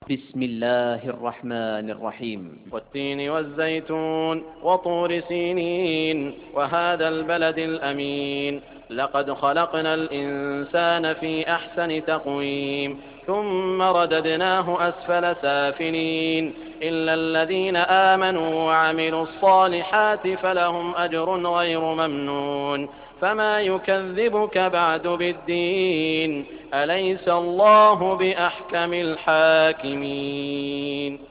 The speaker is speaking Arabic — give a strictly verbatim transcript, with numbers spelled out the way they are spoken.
بسم الله الرحمن الرحيم. والتين والزيتون وطور سينين وهذا البلد الأمين. لقد خلقنا الإنسان في أحسن تقويم ثم رددناه أسفل سافلين إلا الذين آمنوا وعملوا الصالحات فلهم أجر غير ممنون. فما يكذبك بعد بالدين؟ أليس الله بأحكم الحاكمين؟